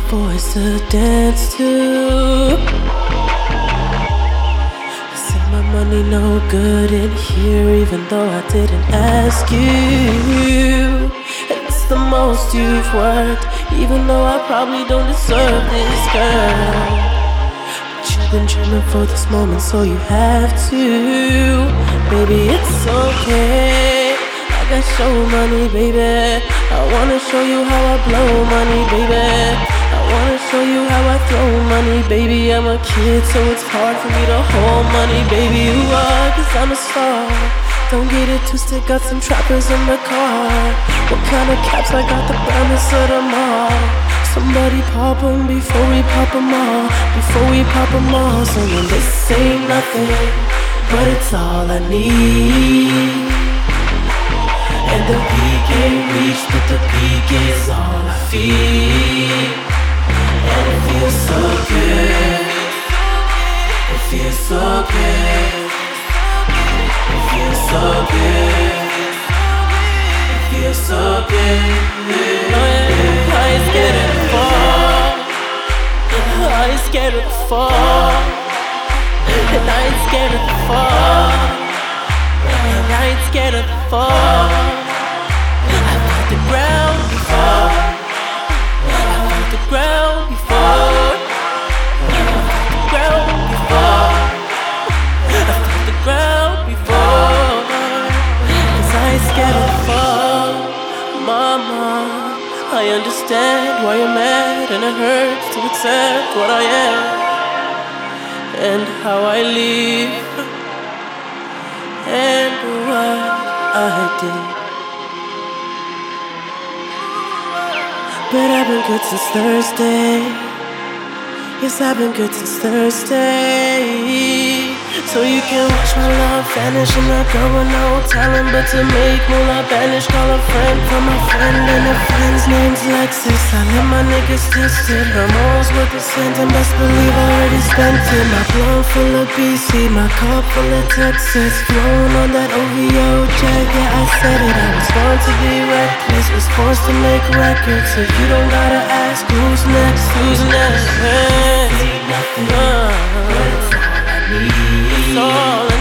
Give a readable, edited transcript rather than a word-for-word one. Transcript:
voice to dance to. Said my money no good in here, even though I didn't ask you. It's the most you've worked, even though I probably don't deserve this, girl. But you've been dreaming for this moment, so you have to. Baby, it's okay, I got show money, baby. I wanna show you how I blow money, baby. I wanna show you how I throw money, baby. I'm a kid, so it's hard for me to hold money, baby. You are, cause I'm a star. Don't get it twisted, got some trappers in the car. What kind of caps? I got the brightness of them all. Somebody pop them before we pop them all. Before we pop them all. Saying this ain't nothing, but it's all I need. And the peak ain't reached, but the peak is all I feel. And it feels so good. It feels so good. It feels so good. It feels so good. I ain't scared of the fall. I ain't scared of the fall. And I ain't scared of the fall. And I ain't scared of the fall. I felt the ground before. I felt the ground before. I felt the ground before. I felt the ground before. Cause I ain't scared of the fall. Mama, I understand why you're mad, and it hurts to accept what I am and how I live and what I did. But I've been good since Thursday. Yes, I've been good since Thursday. So you can watch my love vanish. I'm not going no talent, but to make moolah banish. Call a friend from my friend, and a friend's name's Lexus. I let my niggas test it. Her morals worth a cent, and best believe I already spent it. My blood full of BC, my cup full of Texas. Flown on that OVO jet, yeah, I said it. I was born to be reckless, was forced to make records. So you don't gotta ask who's next, who's next. Ain't nothing, but it's all I need. It's all I